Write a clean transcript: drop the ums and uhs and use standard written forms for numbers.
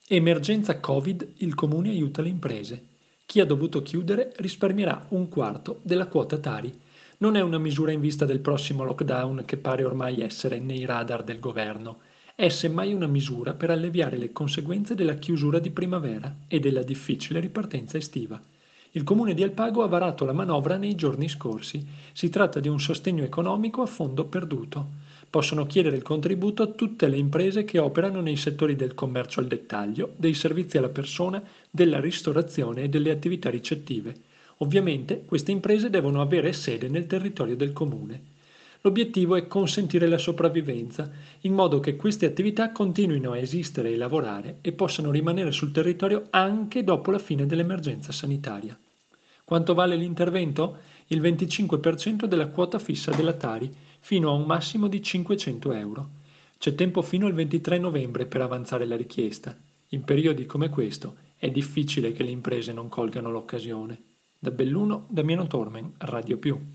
Emergenza Covid, il comune aiuta le imprese. Chi ha dovuto chiudere risparmierà un quarto della quota Tari. Non è una misura in vista del prossimo lockdown che pare ormai essere nei radar del governo. È semmai una misura per alleviare le conseguenze della chiusura di primavera e della difficile ripartenza estiva. Il comune di Alpago ha varato la manovra nei giorni scorsi. Si tratta di un sostegno economico a fondo perduto. Possono chiedere il contributo a tutte le imprese che operano nei settori del commercio al dettaglio, dei servizi alla persona, della ristorazione e delle attività ricettive. Ovviamente queste imprese devono avere sede nel territorio del comune. L'obiettivo è consentire la sopravvivenza, in modo che queste attività continuino a esistere e lavorare e possano rimanere sul territorio anche dopo la fine dell'emergenza sanitaria. Quanto vale l'intervento? Il 25% della quota fissa della Tari, fino a un massimo di 500 euro. C'è tempo fino al 23 novembre per avanzare la richiesta. In periodi come questo è difficile che le imprese non colgano l'occasione. Da Belluno, Damiano Tormen, Radio Più.